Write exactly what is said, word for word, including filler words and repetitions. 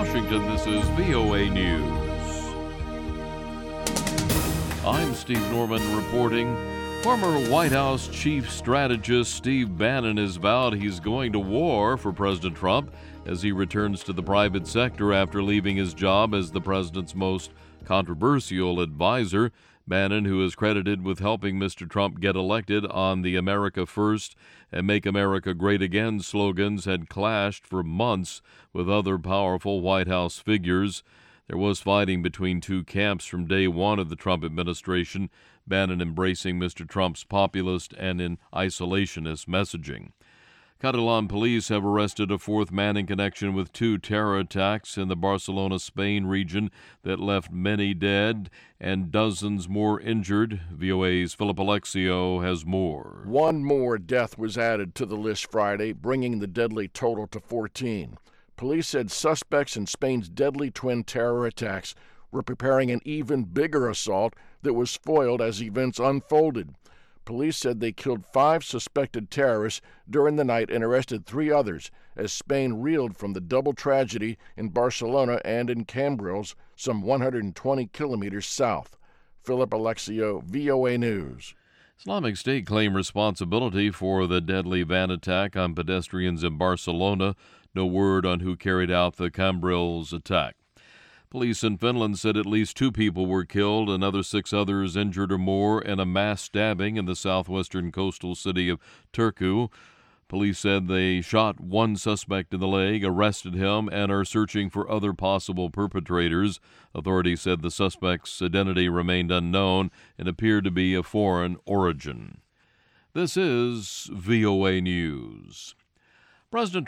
Washington, this is V O A News. I'm Steve Norman reporting. Former White House chief strategist Steve Bannon has vowed he's going to war for President Trump as he returns to the private sector after leaving his job as the president's most controversial advisor. Bannon, who is credited with helping Mister Trump get elected on the America First and Make America Great Again slogans, had clashed for months with other powerful White House figures. There was fighting between two camps from day one of the Trump administration, Bannon embracing Mister Trump's populist and in isolationist messaging. Catalan police have arrested a fourth man in connection with two terror attacks in the Barcelona, Spain region that left many dead and dozens more injured. V O A's Philip Alexio has more. One more death was added to the list Friday, bringing the deadly total to fourteen. Police said suspects in Spain's deadly twin terror attacks were preparing an even bigger assault that was foiled as events unfolded. Police said they killed five suspected terrorists during the night and arrested three others as Spain reeled from the double tragedy in Barcelona and in Cambrils, some one hundred twenty kilometers south. Philip Alexio, V O A News. Islamic State claimed responsibility for the deadly van attack on pedestrians in Barcelona. No word on who carried out the Cambrils attack. Police in Finland said at least two people were killed, another six others injured or more in a mass stabbing in the southwestern coastal city of Turku. Police said they shot one suspect in the leg, arrested him, and are searching for other possible perpetrators. Authorities said the suspect's identity remained unknown and appeared to be of foreign origin. This is V O A News. President